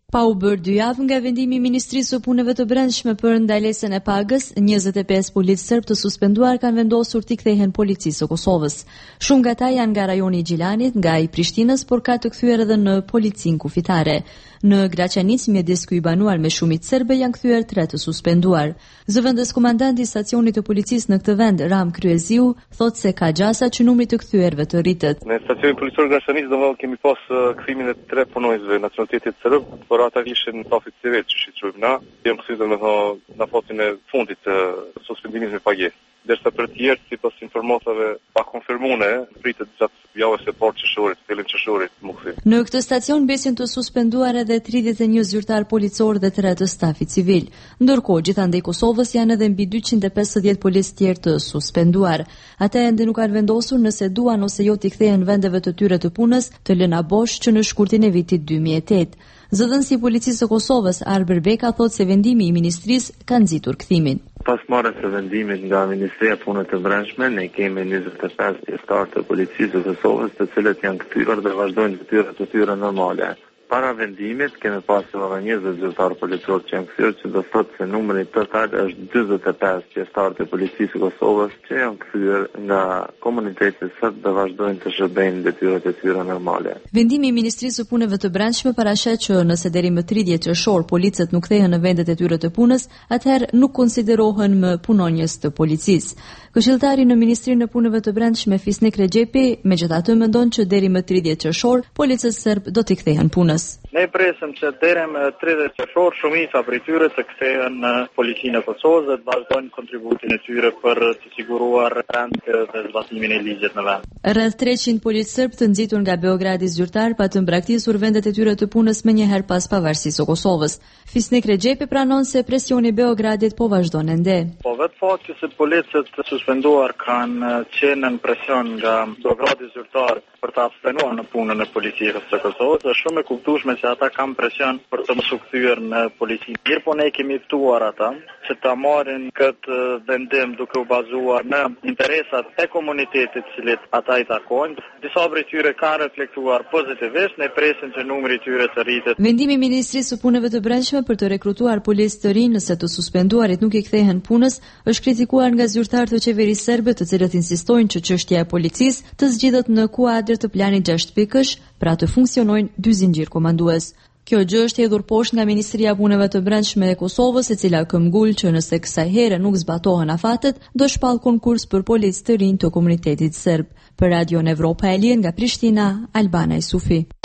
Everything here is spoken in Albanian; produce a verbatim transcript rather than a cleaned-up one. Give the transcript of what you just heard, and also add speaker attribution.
Speaker 1: Pa u bërë dy javë nga vendimi i Ministrisë së Punëve të Brendshme për ndalesën e pagës, njëzet e pesë policë serb të suspenduar kanë vendosur t'i kthehen policisë së Kosovës. Shumë nga ta janë nga rajoni i Gjilanit, nga i Prishtinës, por ka të kthyer edhe në policinë kufitare. Në Graçanic, mjedis ku i banuar me shumicë serbe, janë kthyer tre të suspenduar. Zëvendës komandanti i stacionit të policisë në këtë vend, Ram Kryeziu, thotë se ka gjasa që numri të kthyeerve të rritet.
Speaker 2: Në stacionin policor Graçanic do kemi pas kthimin e tre punonjësve nacionalitetit serb, por ata ishin stafit civil që shiqojmë na, jam kthyer me thonë në fatin e fundit të suspendimit me pagesë. Derisa për të tjerë, sipas informaciave pa konfirmuar, pritet gjatë javës së parë qershorit, fillim qershorit më kthej.
Speaker 1: Në këtë stacion besin të suspenduar edhe tridhjetë e një zyrtar policor dhe tre të stafit civil. Ndërkohë, gjithandej Kosovës janë edhe mbi dyqind e pesëdhjetë policë tjerë të suspenduar. Ata ende nuk kanë vendosur nëse duan ose jo t'i kthehen vendeve të tyre të punës të lëna bosh që në shkurtin e vitit dy mijë e tetë. Zëdhënësi i policisë së Kosovës, Arber Beka, thotë se vendimi i ministrisë ka nxitur kthimin.
Speaker 3: Pas marrjes së vendimit nga Ministria e Punëve të Brendshme, ne kemi njëzet e pesë pjesëtar të policisë së Kosovës, të cilët janë kthyer dhe vazhdojnë detyrat të tyre normale. Para vendimit kemi pasur edhe njëzet zyrtar policor që janë kthyer, që do thotë se numri total është dyzet e pesë pjesëtar të policisë së Kosovës që janë kthyer nga komuniteti serb dhe vazhdojnë të shërbejnë detyrat e tyre normale.
Speaker 1: Vendimi i Ministrisë së Punëve të Brendshme paraqet që nëse deri më tridhjetë qershor policët nuk kthehen në vendet e tyre të punës, atëherë nuk konsiderohen më punonjës të policisë. Këshilltari në Ministrinë e Punëve të Brendshme Fisnik Rexhepi megjithatë mendon që deri më tridhjetë qershor policët serb do t'i kthehen punës.
Speaker 4: Ne presim që deri më tridhjetë qershor shumica prej tyre të kthehen në policinë e Kosovës dhe të vazhdojnë kontributin e tyre për të siguruar rend dhe zbatimin e ligjit në vend.
Speaker 1: Rreth treqind policë serb të nxitur nga Beogradi zyrtar pa të mbraktisur vendet e tyre të punës më një herë pas pavarësisë së Kosovës. Fisnik Rexhepi pranon se presioni i Beogradit po vazhdon ende.
Speaker 4: Po vetë fakti se policët të suspenduar kanë qenë në presion nga Beogradi zyrtar për të abstenuar në punën e policisë së Kosovës, është shumë e kuptueshme se ata kanë presion për të mos u kthyer në polici. Mirë, po ne kemi ftuar ata që ta marrin këtë vendim duke u bazuar në interesat e komunitetit cilit ata i takojnë. Disa prej tyre kanë reflektuar pozitivisht, ne presim që numri i tyre të rritet.
Speaker 1: Vendimi i Ministrisë së Punëve të Brendshme për të rekrutuar policë të rinj nëse të suspenduarit nuk i kthehen punës është kritikuar nga zyrtarët të qeverisë serbe, të cilët insistojnë që çështja e policisë të zgjidhet në kuadër të planit gjashtë pikësh, pra të funksionojnë dy zinxhir komandues. Kjo gjë është hedhur poshtë nga Ministria e Punëve të Brendshme e Kosovës, e cila këmbgul që nëse kësaj here nuk zbatohen afatet, do shpall konkurs për policë të rinj të komunitetit serb. Për Radio Evropa e Lirë nga Prishtina, Albana Isufi.